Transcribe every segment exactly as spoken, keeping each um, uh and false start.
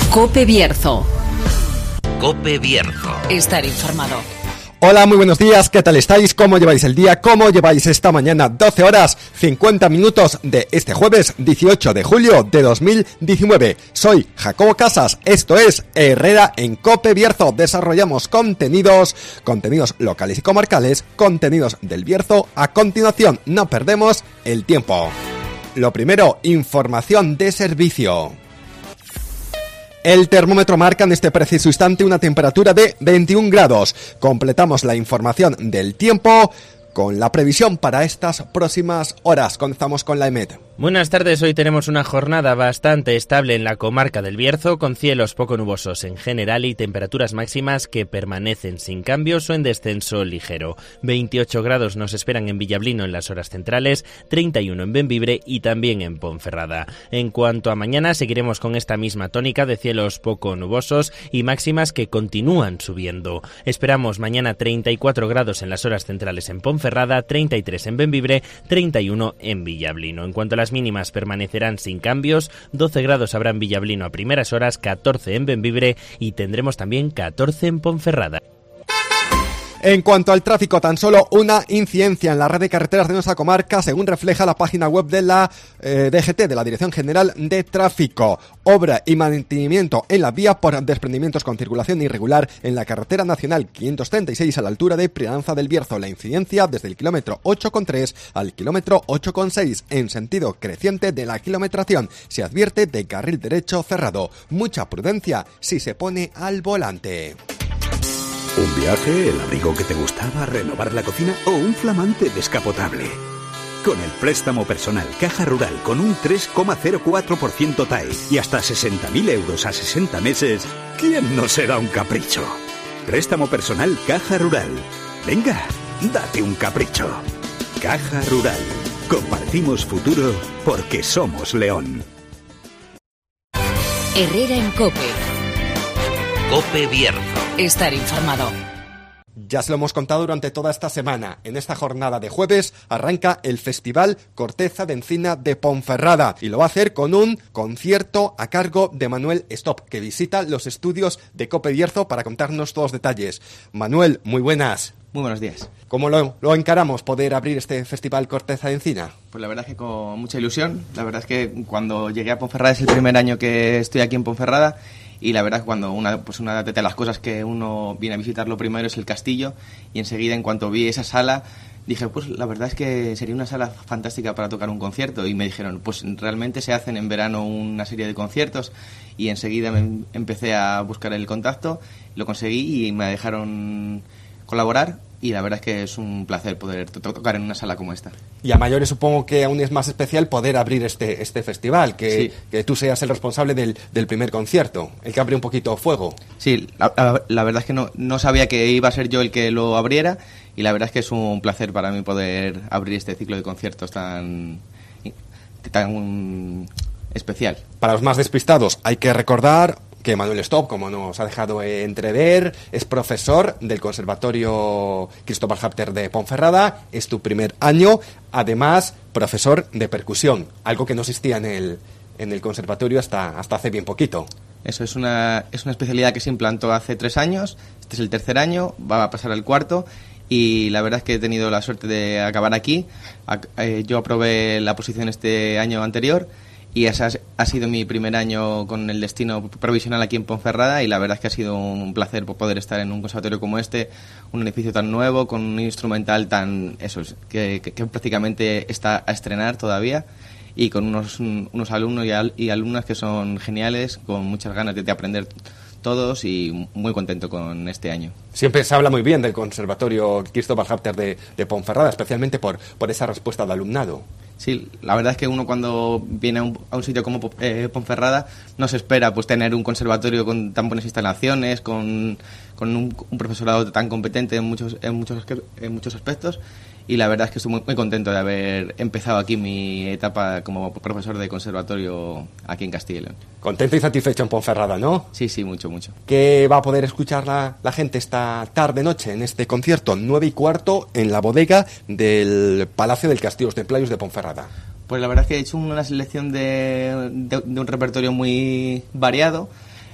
COPE Bierzo. COPE Bierzo. Estar informado. Hola, muy buenos días, ¿qué tal estáis? ¿Cómo lleváis el día? ¿Cómo lleváis esta mañana? doce horas, cincuenta minutos de este jueves dieciocho de julio de dos mil diecinueve. Soy Jacobo Casas, esto es Herrera en COPE Bierzo. Desarrollamos contenidos, contenidos locales y comarcales, contenidos del Bierzo. A continuación, no perdemos el tiempo. Lo primero, información de servicio. El termómetro marca en este preciso instante una temperatura de veintiún grados. Completamos la información del tiempo con la previsión para estas próximas horas. Comenzamos con la EMET. Buenas tardes, hoy tenemos una jornada bastante estable en la comarca del Bierzo, con cielos poco nubosos en general y temperaturas máximas que permanecen sin cambios o en descenso ligero. veintiocho grados nos esperan en Villablino en las horas centrales, treinta y uno en Bembibre y también en Ponferrada. En cuanto a mañana, seguiremos con esta misma tónica de cielos poco nubosos y máximas que continúan subiendo. Esperamos mañana treinta y cuatro grados en las horas centrales en Ponferrada, treinta y tres en Bembibre, treinta y uno en Villablino. En cuanto a las mínimas permanecerán sin cambios, doce grados habrá en Villablino a primeras horas, catorce en Bembibre y tendremos también catorce en Ponferrada. En cuanto al tráfico, tan solo una incidencia en la red de carreteras de nuestra comarca, según refleja la página web de la eh, D G T, de la Dirección General de Tráfico. Obra y mantenimiento en la vía por desprendimientos con circulación irregular en la carretera nacional quinientos treinta y seis a la altura de Prianza del Bierzo. La incidencia desde el kilómetro ocho coma tres al kilómetro ocho coma seis en sentido creciente de la kilometración. Se advierte de carril derecho cerrado. Mucha prudencia si se pone al volante. ¿Un viaje, el abrigo que te gustaba, renovar la cocina o un flamante descapotable? Con el préstamo personal Caja Rural con un tres coma cero cuatro por ciento T A E y hasta sesenta mil euros a sesenta meses, ¿quién no se da un capricho? Préstamo personal Caja Rural. Venga, date un capricho. Caja Rural. Compartimos futuro porque somos León. Herrera en COPE. COPE Bierzo. Estar informado. Ya se lo hemos contado durante toda esta semana. En esta jornada de jueves arranca el Festival Corteza de Encina de Ponferrada y lo va a hacer con un concierto a cargo de Manuel Stop, que visita los estudios de COPE Bierzo para contarnos todos los detalles. Manuel, muy buenas. Muy buenos días. ¿Cómo lo, lo encaramos poder abrir este Festival Corteza de Encina? Pues la verdad es que con mucha ilusión. La verdad es que cuando llegué a Ponferrada es el primer año que estoy aquí en Ponferrada. Y la verdad es que cuando una, pues una de las cosas que uno viene a visitar lo primero es el castillo, y enseguida en cuanto vi esa sala dije, pues la verdad es que sería una sala fantástica para tocar un concierto, y me dijeron, pues realmente se hacen en verano una serie de conciertos, y enseguida me empecé a buscar el contacto, lo conseguí y me dejaron colaborar. Y la verdad es que es un placer poder to- tocar en una sala como esta. Y a mayores supongo que aún es más especial poder abrir este este festival, que, sí. que tú seas el responsable del, del primer concierto, el que abre un poquito fuego. Sí, la, la, la verdad es que no, no sabía que iba a ser yo el que lo abriera, y la verdad es que es un placer para mí poder abrir este ciclo de conciertos tan, tan um, especial. Para los más despistados hay que recordar que Manuel Stop, como nos ha dejado entrever, es profesor del Conservatorio Cristóbal Hapter de Ponferrada, es tu primer año, además profesor de percusión, algo que no existía en el, en el conservatorio hasta, hasta hace bien poquito. Eso es una, es una especialidad que se implantó hace tres años, este es el tercer año, va a pasar al cuarto, y la verdad es que he tenido la suerte de acabar aquí. Yo aprobé la posición este año anterior, y ese ha sido mi primer año con el destino provisional aquí en Ponferrada, y la verdad es que ha sido un placer poder estar en un conservatorio como este, un edificio tan nuevo, con un instrumental tan eso que, que, que prácticamente está a estrenar todavía, y con unos, unos alumnos y, al, y alumnas que son geniales, con muchas ganas de, de aprender todos, y muy contento con este año. Siempre se habla muy bien del Conservatorio Cristóbal Hapter de, de Ponferrada, especialmente por, por esa respuesta de alumnado. Sí, la verdad es que uno cuando viene a un, a un sitio como eh, Ponferrada no se espera pues tener un conservatorio con tan buenas instalaciones, con, con un, un profesorado tan competente en muchos, en muchos, en muchos aspectos, y la verdad es que estoy muy, muy contento de haber empezado aquí mi etapa como profesor de conservatorio aquí en Castilla y León. Contento y satisfecho en Ponferrada, ¿no? Sí, sí, mucho, mucho. ¿Qué va a poder escuchar la, la gente esta tarde-noche en este concierto? Nueve y cuarto en la bodega del Palacio del Castillo, los Templarios de Ponferrada. Pues la verdad es que he hecho una selección de, de, de un repertorio muy variado.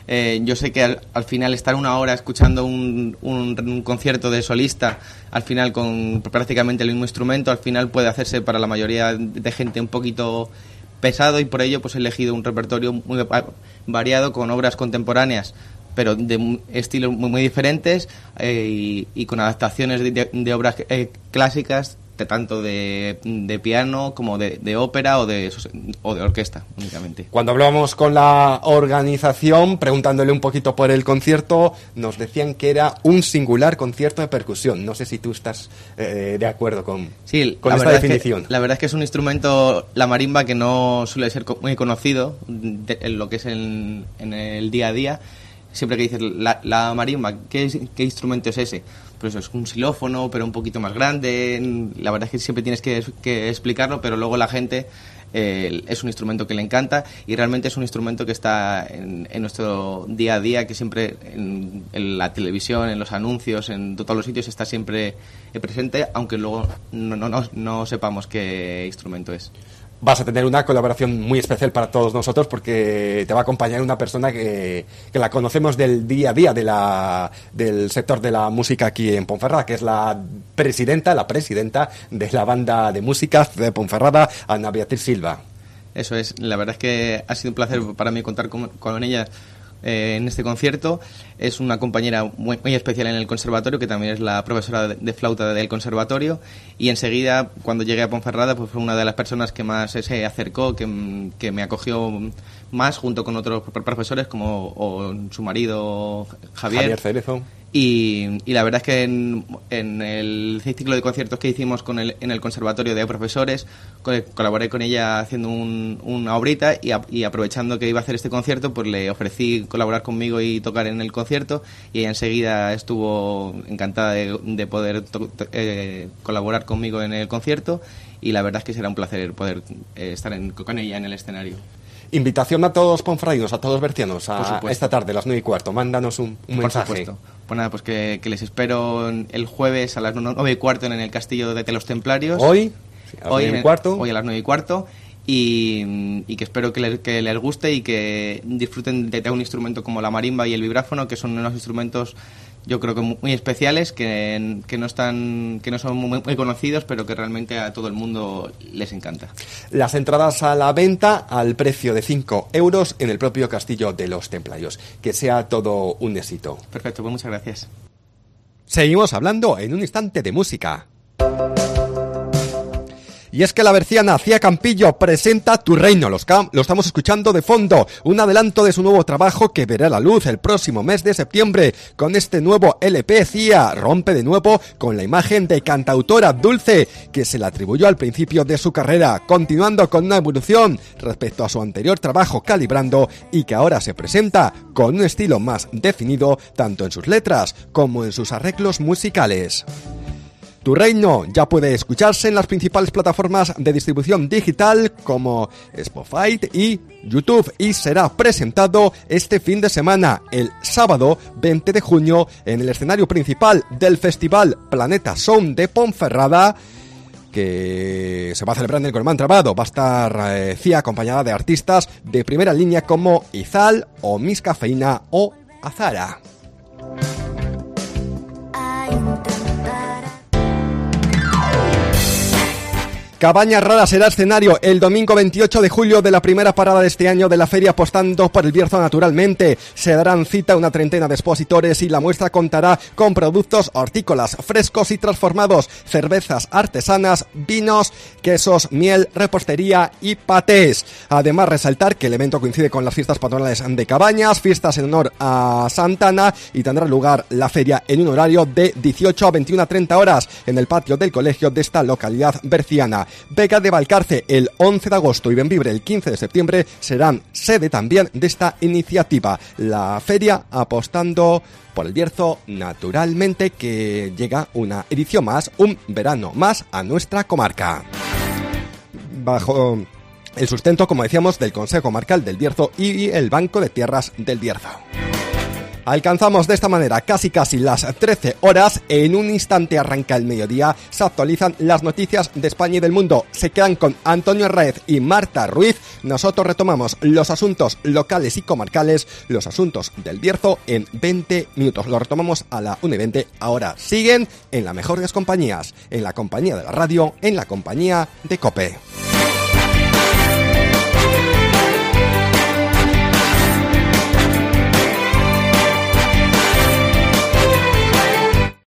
Eh, yo sé que al, al final estar una hora escuchando un, un, un concierto de solista, al final con prácticamente el mismo instrumento, al final puede hacerse para la mayoría de gente un poquito pesado, y por ello pues he elegido un repertorio muy variado con obras contemporáneas, pero de estilos muy, muy diferentes, eh, y, y con adaptaciones de, de, de obras eh, clásicas, de tanto de, de piano como de, de ópera o de, o de orquesta únicamente. Cuando hablábamos con la organización, preguntándole un poquito por el concierto, nos decían que era un singular concierto de percusión. No sé si tú estás eh, de acuerdo con, sí, con la esta definición. Es que, la verdad es que es un instrumento, la marimba, que no suele ser muy conocido de, en lo que es en, en el día a día. Siempre que dices la, la marimba, ¿qué, es, ¿qué instrumento es ese? Pues es un xilófono, pero un poquito más grande. La verdad es que siempre tienes que, que explicarlo, pero luego la gente eh, es un instrumento que le encanta, y realmente es un instrumento que está en, en nuestro día a día, que siempre en, en la televisión, en los anuncios, en todos los sitios está siempre presente, aunque luego no, no, no, no sepamos qué instrumento es. Vas a tener una colaboración muy especial para todos nosotros, porque te va a acompañar una persona que, que la conocemos del día a día de la, del sector de la música aquí en Ponferrada, que es la presidenta, la presidenta de la banda de música de Ponferrada, Ana Beatriz Silva. Eso es, la verdad es que ha sido un placer para mí contar con, con ella eh, en este concierto. Es una compañera muy, muy especial en el conservatorio, que también es la profesora de, de flauta del conservatorio, y enseguida, cuando llegué a Ponferrada, pues fue una de las personas que más se acercó, que, que me acogió más, junto con otros profesores como o su marido Javier, Javier Cerezo. Y, y la verdad es que en, en el ciclo de conciertos que hicimos con el, en el conservatorio de profesores, colaboré con ella haciendo un, una obrita, y, a, y aprovechando que iba a hacer este concierto, pues le ofrecí colaborar conmigo y tocar en el concierto, y ella enseguida estuvo encantada de, de poder to, eh, colaborar conmigo en el concierto, y la verdad es que será un placer poder eh, estar en, con ella en el escenario. Invitación a todos ponferradinos, a todos bercianos, a esta tarde, a las nueve y cuarto. Mándanos un, un Por mensaje. Supuesto. Pues nada, pues que, que les espero el jueves a las nueve y cuarto en el Castillo de los Templarios. Hoy, a las hoy, nueve y cuarto. Hoy a las nueve y cuarto. Y, y que espero que les, que les guste y que disfruten de, de un instrumento como la marimba y el vibráfono, que son unos instrumentos, yo creo que muy especiales, que, que no están, que no son muy, muy conocidos, pero que realmente a todo el mundo les encanta. Las entradas a la venta al precio de cinco euros en el propio Castillo de los Templarios. Que sea todo un éxito. Perfecto, pues muchas gracias. Seguimos hablando en un instante de música. Y es que la berciana Cía Campillo presenta Tu Reino, los cam- lo estamos escuchando de fondo, un adelanto de su nuevo trabajo que verá la luz el próximo mes de septiembre. Con este nuevo L P, Cía rompe de nuevo con la imagen de cantautora dulce que se le atribuyó al principio de su carrera, continuando con una evolución respecto a su anterior trabajo Calibrando, y que ahora se presenta con un estilo más definido tanto en sus letras como en sus arreglos musicales. Tu Reino ya puede escucharse en las principales plataformas de distribución digital como Spotify y YouTube, y será presentado este fin de semana, el sábado veinte de junio, en el escenario principal del Festival Planeta Sound de Ponferrada, que se va a celebrar en el Colmán Trabado. Va a estar eh, Cía acompañada de artistas de primera línea como Izal o Miss Cafeína o Azara. Cabaña Rara será escenario el domingo veintiocho de julio de la primera parada de este año de la feria Apostando por el Bierzo Naturalmente. Se darán cita una treintena de expositores y la muestra contará con productos hortícolas frescos y transformados, cervezas artesanas, vinos, quesos, miel, repostería y patés. Además, resaltar que el evento coincide con las fiestas patronales de Cabañas, fiestas en honor a Santana, y tendrá lugar la feria en un horario de dieciocho a veintiuna treinta horas en el patio del colegio de esta localidad berciana. Vega de Valcarce el once de agosto y Bembibre el quince de septiembre serán sede también de esta iniciativa. La feria Apostando por el Bierzo Naturalmente, que llega una edición más, un verano más a nuestra comarca. Bajo el sustento, como decíamos, del Consejo Comarcal del Bierzo y el Banco de Tierras del Bierzo. Alcanzamos de esta manera casi casi las trece horas, en un instante arranca el mediodía, se actualizan las noticias de España y del mundo, se quedan con Antonio Raez y Marta Ruiz, nosotros retomamos los asuntos locales y comarcales, los asuntos del Bierzo en veinte minutos, lo retomamos a la una y veinte, ahora siguen en la mejor de las compañías, en la compañía de la radio, en la compañía de COPE.